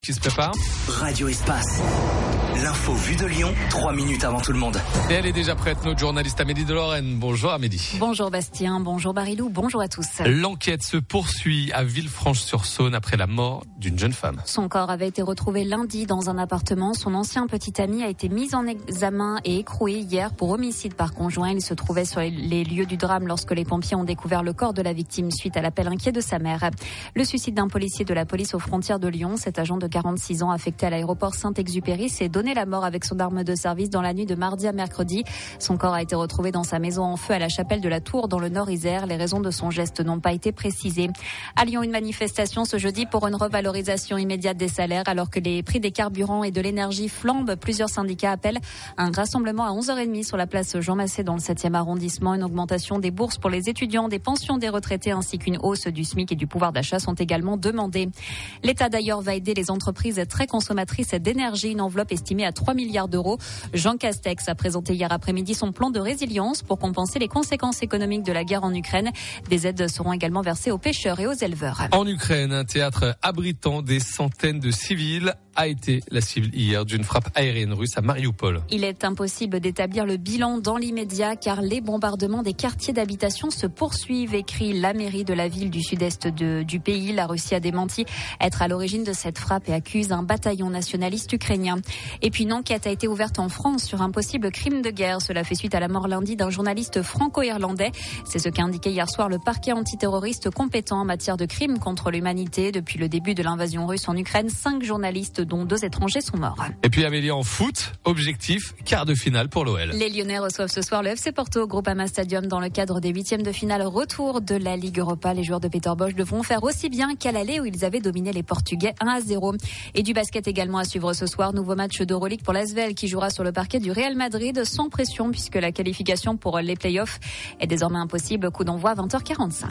Qui se prépare. Radio Espace. L'info vue de Lyon, 3 minutes avant tout le monde. Et elle est déjà prête, notre journaliste Amélie de Lorraine. Bonjour Amélie. Bonjour Bastien, bonjour Barilou, bonjour à tous. L'enquête se poursuit à Villefranche-sur-Saône après la mort d'une jeune femme. Son corps avait été retrouvé lundi dans un appartement. Son ancien petit ami a été mis en examen et écroué hier pour homicide par conjoint. Il se trouvait sur les lieux du drame lorsque les pompiers ont découvert le corps de la victime suite à l'appel inquiet de sa mère. Le suicide d'un policier de la police aux frontières de Lyon, cet agent de 46 ans affecté à l'aéroport Saint-Exupéry, s'est donné la mort avec son arme de service dans la nuit de mardi à mercredi. Son corps a été retrouvé dans sa maison en feu à la chapelle de la Tour dans le Nord-Isère. Les raisons de son geste n'ont pas été précisées. À Lyon, une manifestation ce jeudi pour une revalorisation immédiate des salaires alors que les prix des carburants et de l'énergie flambent. Plusieurs syndicats appellent un rassemblement à 11h30 sur la place Jean Massé dans le 7e arrondissement. Une augmentation des bourses pour les étudiants, des pensions des retraités ainsi qu'une hausse du SMIC et du pouvoir d'achat sont également demandées. L'État d'ailleurs va aider les entreprises très consommatrices d'énergie, une enveloppe estimée à 3 milliards d'euros. Jean Castex a présenté hier après-midi son plan de résilience pour compenser les conséquences économiques de la guerre en Ukraine. Des aides seront également versées aux pêcheurs et aux éleveurs. En Ukraine, un théâtre abritant des centaines de civils a été la cible hier d'une frappe aérienne russe à Mariupol. Il est impossible d'établir le bilan dans l'immédiat car les bombardements des quartiers d'habitation se poursuivent, écrit la mairie de la ville du sud-est du pays. La Russie a démenti être à l'origine de cette frappe et accuse un bataillon nationaliste ukrainien. Et puis une enquête a été ouverte en France sur un possible crime de guerre. Cela fait suite à la mort lundi d'un journaliste franco-irlandais. C'est ce qu'a indiqué hier soir le parquet antiterroriste compétent en matière de crimes contre l'humanité. Depuis le début de l'invasion russe en Ukraine, 5 journalistes dont 2 étrangers sont morts. Et puis Amélie, en foot, objectif, quart de finale pour l'OL. Les Lyonnais reçoivent ce soir le FC Porto au Groupama Stadium dans le cadre des 8e de finale retour de la Ligue Europa. Les joueurs de Peter Bosz devront faire aussi bien qu'à l'aller où ils avaient dominé les Portugais 1-0. Et du basket également à suivre ce soir. Nouveau match d'Euroleague pour l'ASVEL qui jouera sur le parquet du Real Madrid sans pression puisque la qualification pour les playoffs est désormais impossible. Coup d'envoi à 20h45.